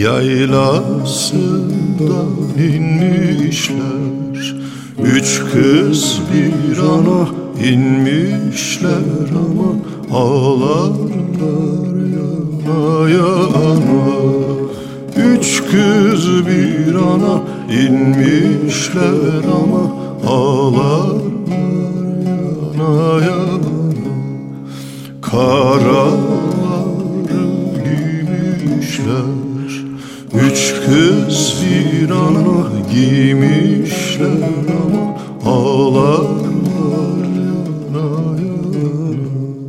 yaylasından inmişler. Üç kız bir ana inmişler ama ağlarlar yana yana. Üç kız bir ana inmişler ama ağlarlar yana yana. Karaları giymişler, üç kız bir ana giymişler ama ağlarlar yana yana.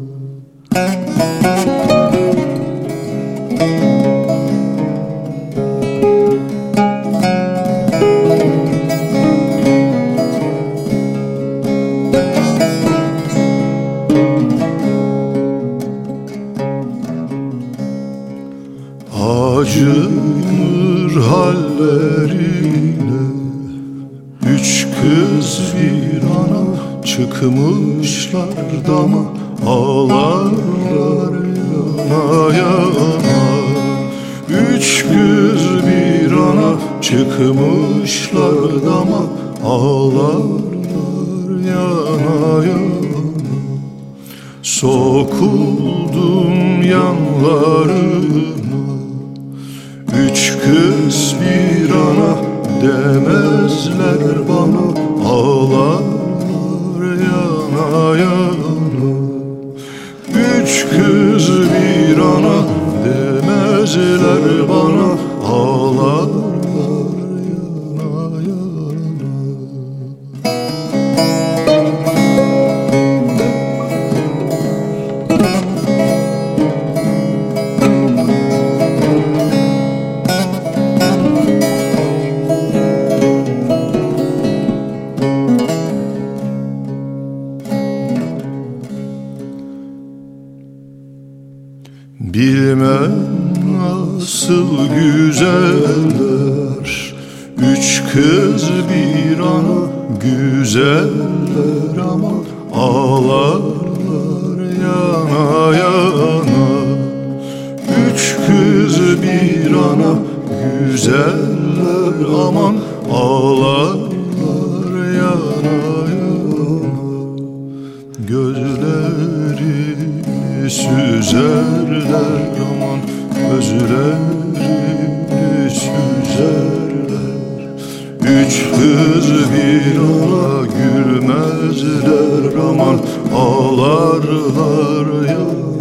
Acınır hallerine üç kız bir ana çıkmışlar dama ağlarlar yana yana. Üç kız bir ana çıkmışlar dama ağlarlar yana yana. Sokuldum yanlarına, üç kız bir ana demezler bana ağlarlar yana yana. Üç kız bir ana demezler bana ağlarlar yana yana. Bilmem nasıl güzeller, üç kız bir ana güzeller ama ağlarlar yana yana. Üç kız bir ana güzeller aman ağlarlar yana yana. Gözlerini süzerler aman gözlerini süzerler. Üç kız bir ana gülmezler aman ağlarlar ya.